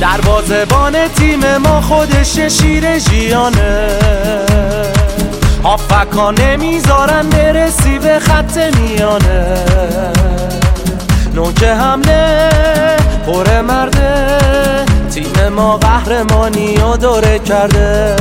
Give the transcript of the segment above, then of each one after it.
دروازه‌بان تیم ما خودش شیر ژیانه، هافکا نمیذارن برسی به خط میانه، نوک حمله پر مرده، تیم ما قهرمانی رو دوره کرده.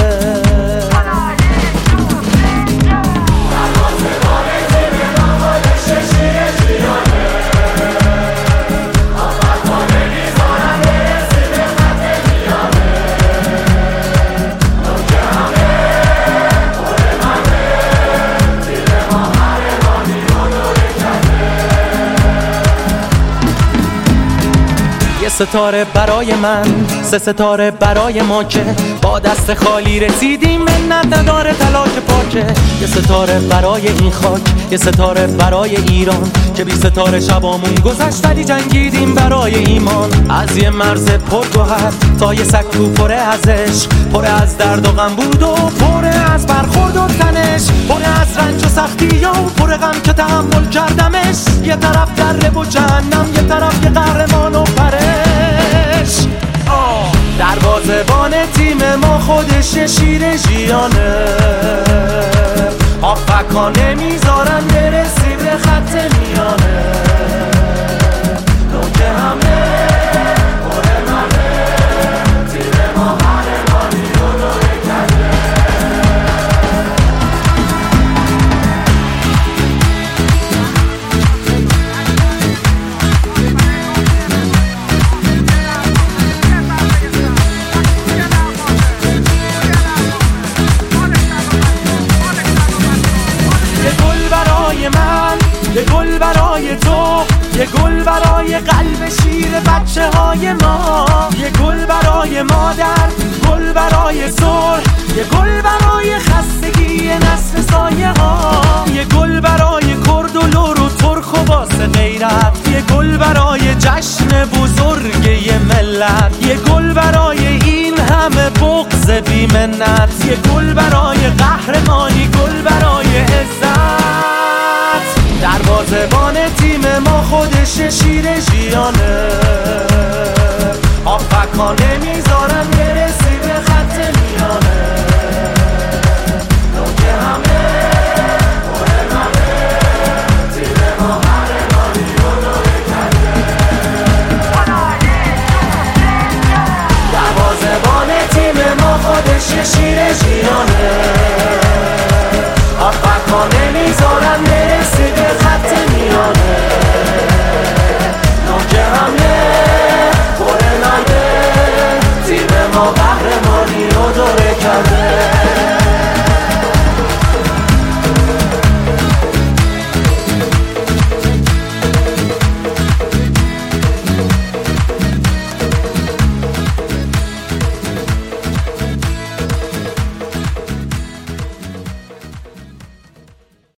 ستاره برای من، سه ستاره برای ما که با دست خالی رسیدیم، منت نداره تلاش پاکه. یه ستاره برای این خاک، یه ستاره برای ایران که بی ستاره شبامون گذشت ولی جنگیدیم برای ایمان. از یه مرز پرگوهر تا یه سکو پره از عشق، پره از درد و غم بود و پره از برخورد و تنش، پره از رنج و سختی و پره غم که تحمل کردمش. یه طرف دره و جهنم، یه طرف یه قهرمان و پرش. دروازه‌بان تیم ما خودش شیر ژیانه، هافکا نمیذارن برسی به خط میانه، نوک حمله پر مرده، تیم ما قهرمانی رو دوره کرده. یه گل برای تو، یه گل برای قلب شیر بچه های ما، یه گل برای مادر، گل برای صلح، یه گل برای خستگی نسل سایه ها، یه گل برای کرد و لور و ترک و واسه غیرت، یه گل برای جشن بزرگ یه ملت، یه گل برای این همه بغض بی منت، یه گل برای قهرمانی، گل برای عزت. دروازه‌بان تیم ما خودش شیر ژیانه،